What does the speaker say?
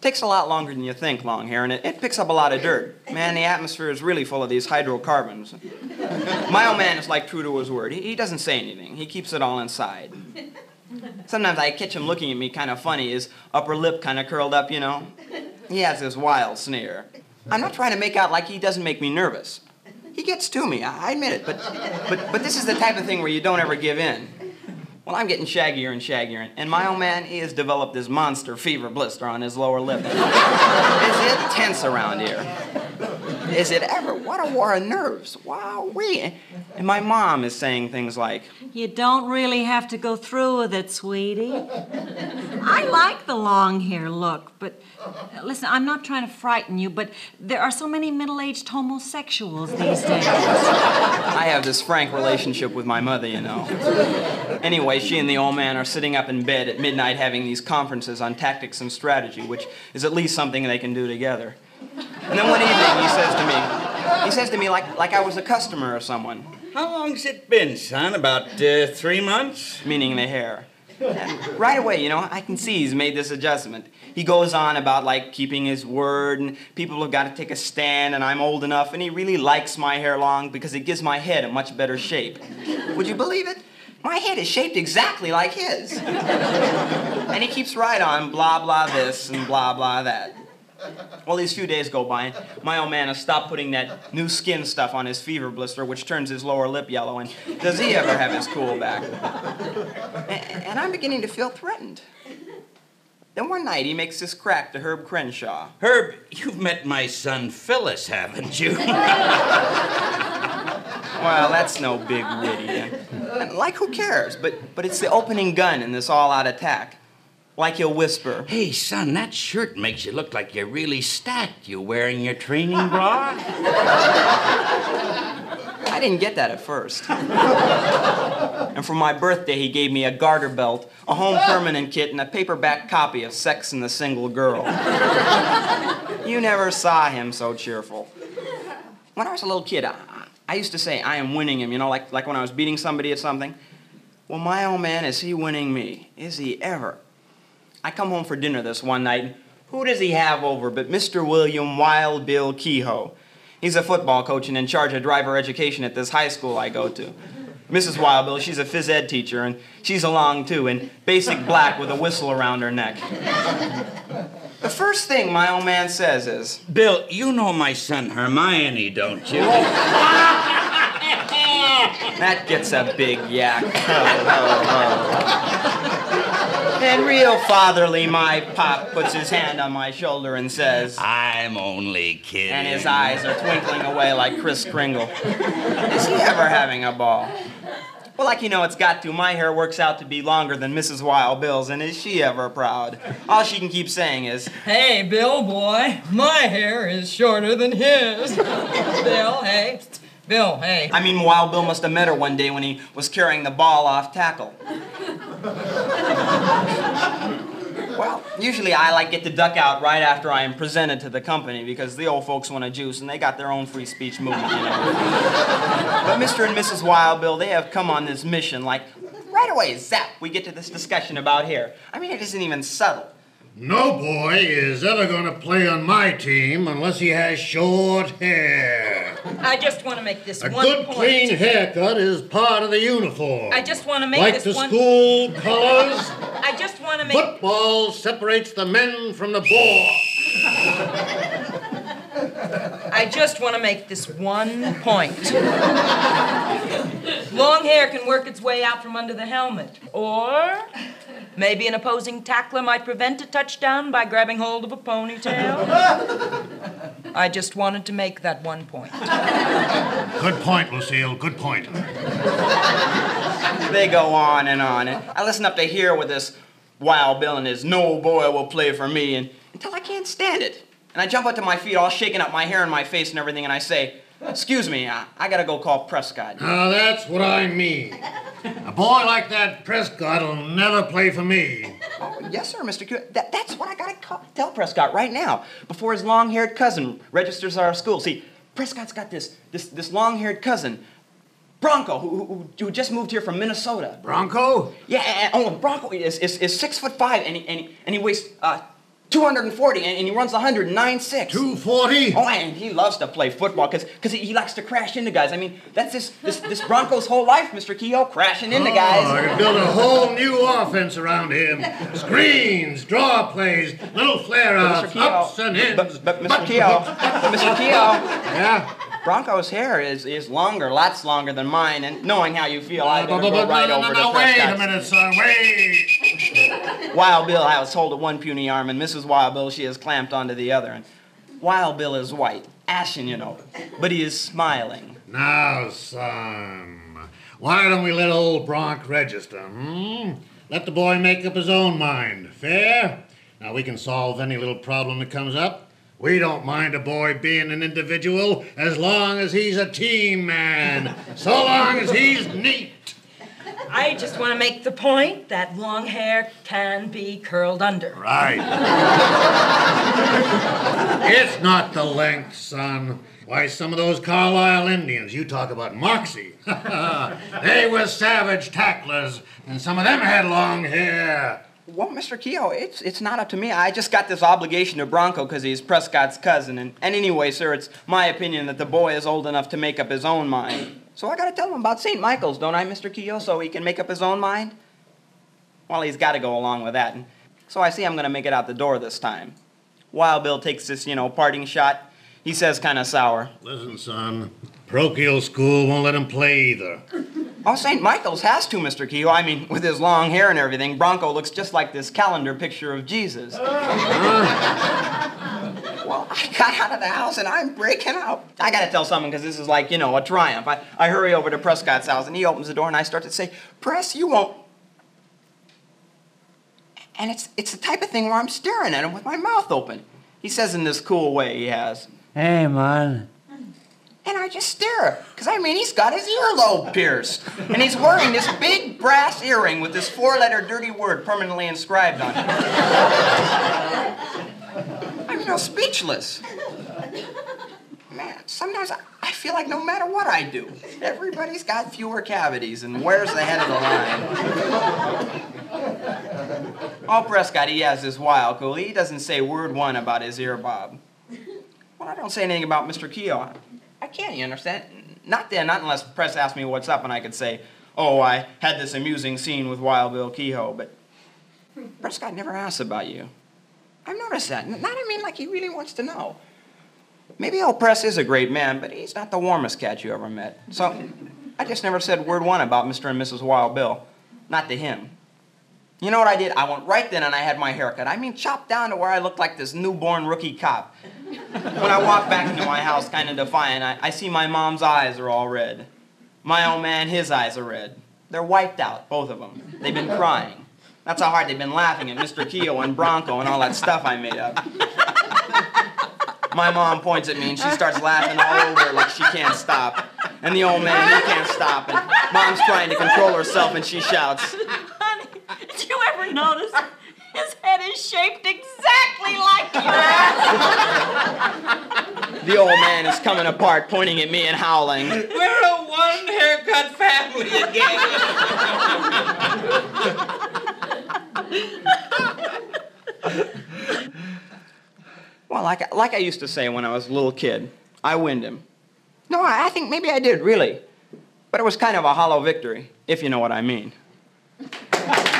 takes a lot longer than you think, long hair, and it picks up a lot of dirt. Man, the atmosphere is really full of these hydrocarbons. My old man is like true to his word. He doesn't say anything. He keeps it all inside. Sometimes I catch him looking at me kind of funny, his upper lip kind of curled up, you know. He has this wild sneer. I'm not trying to make out like he doesn't make me nervous. He gets to me, I admit it, but this is the type of thing where you don't ever give in. Well, I'm getting shaggier and shaggier, and my old man, he has developed this monster fever blister on his lower lip. Is it tense around here? Is it ever? What a war of nerves. Wow-wee. And my mom is saying things like, "You don't really have to go through with it, sweetie. I like the long hair look, but listen, I'm not trying to frighten you, but there are so many middle-aged homosexuals these days." I have this frank relationship with my mother, you know. Anyway, she and the old man are sitting up in bed at midnight having these conferences on tactics and strategy, which is at least something they can do together. And then one evening he says to me like I was a customer or someone. "How long's it been, son? About 3 months?" Meaning the hair. And right away, you know, I can see he's made this adjustment. He goes on about, like, keeping his word, and people have got to take a stand, and I'm old enough, and he really likes my hair long because it gives my head a much better shape. Would you believe it? My head is shaped exactly like his. And he keeps right on, blah, blah this and blah, blah that. Well, these few days go by, and my old man has stopped putting that new skin stuff on his fever blister, which turns his lower lip yellow, and does he ever have his cool back? And I'm beginning to feel threatened. Then one night he makes this crack to Herb Crenshaw. "Herb, you've met my son Phyllis, haven't you?" Well, that's no big witty. And like, who cares? But it's the opening gun in this all-out attack. Like he'll whisper, "Hey, son, that shirt makes you look like you're really stacked. You wearing your training bra?" I didn't get that at first. And for my birthday, he gave me a garter belt, a home permanent kit, and a paperback copy of Sex and the Single Girl. You never saw him so cheerful. When I was a little kid, I used to say, I am winning him, you know, like when I was beating somebody at something. Well, my old man, is he winning me? Is he ever? I come home for dinner this one night, and who does he have over but Mr. William Wild Bill Kehoe? He's a football coach and in charge of driver education at this high school I go to. Mrs. Wild Bill, she's a phys ed teacher, and she's along too, in basic black with a whistle around her neck. The first thing my old man says is, "Bill, you know my son Hermione, don't you?" That gets a big yak. And real fatherly, my pop puts his hand on my shoulder and says, "I'm only kidding." And his eyes are twinkling away like Kris Kringle. Is he ever having a ball? Well, like you know, it's got to. My hair works out to be longer than Mrs. Wild Bill's, and is she ever proud? All she can keep saying is, "Hey, Bill, boy, my hair is shorter than his." Bill, hey. Bill, hey. I mean, Wild Bill must have met her one day when he was carrying the ball off tackle. Well, usually I get to duck out right after I am presented to the company because the old folks want a juice and they got their own free speech movement, you know. But Mr. and Mrs. Wild Bill, they have come on this mission like right away, zap, we get to this discussion about hair. I mean, it isn't even subtle. "No boy is ever going to play on my team unless he has short hair. I just want to make this A one good point. clean haircut is part of the uniform. I just want to make like this the one... school colors, I just want to make... football separates the men from the boy. I just want to make this one point. Long hair can work its way out from under the helmet. Or maybe an opposing tackler might prevent a touchdown by grabbing hold of a ponytail. I just wanted to make that one point. Good point, Lucille, good point. They go on and on. And I listen up to here with this Wild Bill and his "no boy will play for me" until I can't stand it. And I jump up to my feet, all shaking up my hair and my face and everything, and I say, "Excuse me, I gotta go call Prescott." Now that's what I mean. A boy like that Prescott will never play for me. Oh, yes, sir, Mr. Q. That's what I gotta tell Prescott right now, before his long-haired cousin registers at our school. See, Prescott's got this long-haired cousin, Bronco, who just moved here from Minnesota. Bronco? Yeah, Bronco is 6'5", and he weighs 240, and he runs 109.6. 240? Oh, and he loves to play football because he likes to crash into guys. I mean, that's this Bronco's whole life, Mr. Keogh, crashing into I guys. could build a whole new offense around him. Screens, draw plays, little flare-ups, ups and ins. But Mr. Keogh, Yeah? Bronco's hair is longer, lots longer than mine, and knowing how you feel, I better go right over to wait a Prescott's. minute, son, wait. Wild Bill has hold of one puny arm, and Mrs. Wild Bill, she is clamped onto the other. And Wild Bill is white, ashen, you know, but he is smiling. Now, son, why don't we let old Bronc register, Let the boy make up his own mind. Fair? Now, we can solve any little problem that comes up. We don't mind a boy being an individual as long as he's a team man, so long as he's neat. I just want to make the point that long hair can be curled under. Right. It's not the length, son. Why, some of those Carlisle Indians, you talk about moxie. They were savage tacklers, and some of them had long hair. Well, Mr. Keogh, it's not up to me. I just got this obligation to Bronco because he's Prescott's cousin. And anyway, sir, it's my opinion that the boy is old enough to make up his own mind. So I got to tell him about St. Michael's, don't I, Mr. Keogh, so he can make up his own mind? Well, he's got to go along with that. And so I see I'm going to make it out the door this time. Wild Bill takes this, parting shot. He says kind of sour. Listen, son, parochial school won't let him play either. Oh, St. Michael's has to, Mr. Keogh. I mean, with his long hair and everything, Bronco looks just like this calendar picture of Jesus. Well, I got out of the house and I'm breaking out. I gotta tell someone because this is like, a triumph. I hurry over to Prescott's house and he opens the door and I start to say, Press, you won't. And it's the type of thing where I'm staring at him with my mouth open. He says in this cool way he has, Hey, man. and I just stare, because he's got his earlobe pierced. And he's wearing this big brass earring with this 4-letter dirty word permanently inscribed on it. Speechless. Man, sometimes I feel like no matter what I do, everybody's got fewer cavities and wears the head of the line. Oh, Prescott, he has this wild cool. He doesn't say word one about his ear bob. Well, I don't say anything about Mr. Keogh. I can't, you understand? Not unless Press asks me what's up and I could say, oh, I had this amusing scene with Wild Bill Keogh, but Prescott never asks about you. I've noticed that. Like he really wants to know. Maybe old Press is a great man, but he's not the warmest cat you ever met. So I just never said word one about Mr. and Mrs. Wild Bill. Not to him. You know what I did? I went right then and I had my hair cut. Chopped down to where I looked like this newborn rookie cop. When I walk back into my house kind of defiant, I see my mom's eyes are all red. My old man, his eyes are red. They're wiped out, both of them. They've been crying. That's how hard they've been laughing at Mr. Keogh and Bronco and all that stuff I made up. My mom points at me and she starts laughing all over like she can't stop. And the old man, he can't stop. And Mom's trying to control herself and she shouts, Honey, did you ever notice his head is shaped exactly like yours? The old man is coming apart, pointing at me and howling. We're a one-haircut family again. Well, like I used to say when I was a little kid, I winned him. No, I think maybe I did, really. But it was kind of a hollow victory, if you know what I mean.